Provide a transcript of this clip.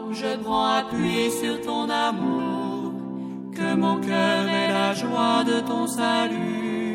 je prends appui sur ton amour, que mon cœur ait la joie de ton salut.